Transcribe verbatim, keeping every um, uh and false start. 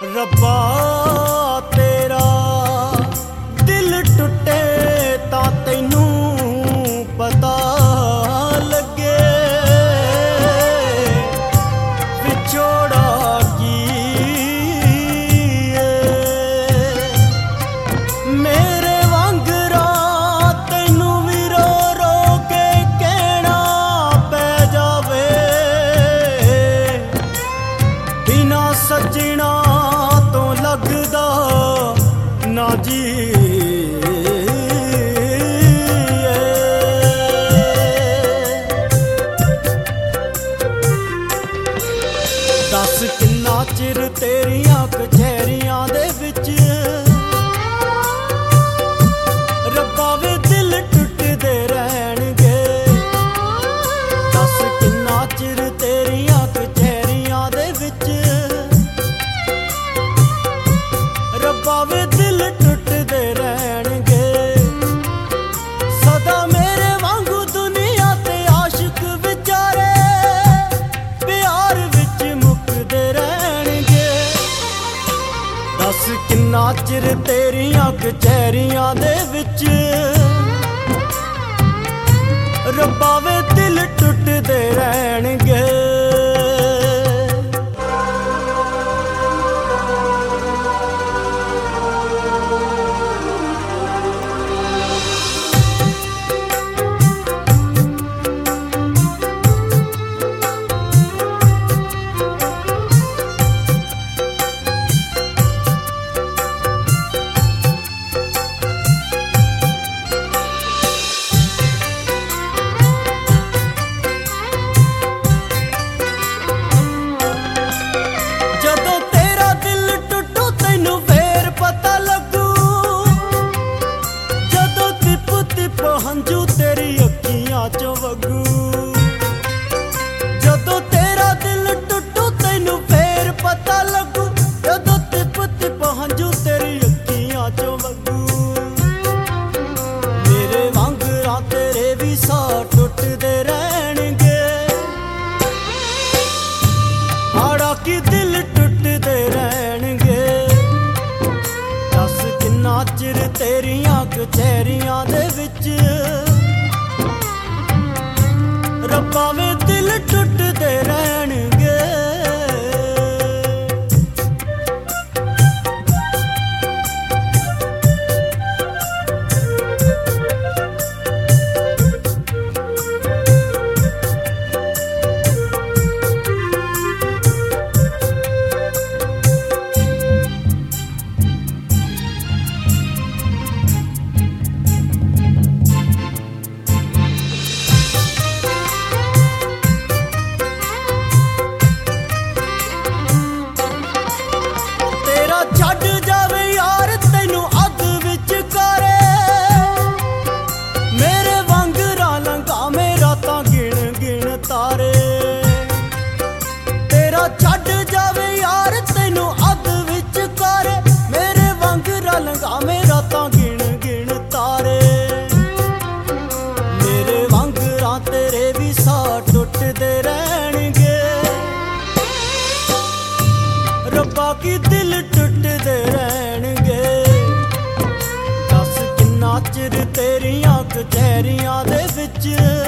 रब्बा तेरा दिल टुटे तां तैनू पता लगे विछोड़ा की मेरे वांगरा तैनू भी रो रो के कहना पै जावे बिना सजना तो लगदा ना जी दस किन्ना चिर तेरियां कचहरियां दे विच रब्बा वे दिल टुटदे रहणगे दस किन्ना चिर तेरियां कचहरियां दे विच रब्बा वे दिल टुटदे रहणगे सदा मेरे वांगू दुनिया ते आशिक विचारे प्यार विच मुकदे रहणगे दस किन्ना चिर तेरियां कचहरियां दे विच रब्बा वे दिल टुटदे रहणगे। हंजू तेरी अखियां चो वगू जदों तेरा दिल टुटू तैनू फेर पता लगू जदों तिप तिप हंजू तेरी अखियां चो वगू मेरे वांगरा तेरे भी सा टुटदे रहणगे आड़ा की दिल टुटदे रहणगे दस किन्ना चिर तेरियां कचहरियां दे विच रब्बा वे दिल टुटदे रहणगे। छड़ जावे यार तैनू अग विच करे मेरे वांगरा लंघा मेरा तां गिण गिण तारे तेरा छड़ जावे यार तैनू अग विच करे मेरे वांगरा लंघा मेरा तां गिण गिण तारे मेरे वांगरा तेरे भी सा टुटदे रहणगे रब्बा की दिल टुटदे रहणगे दस किन्ना चिर तेरियां कचहरियां दे विच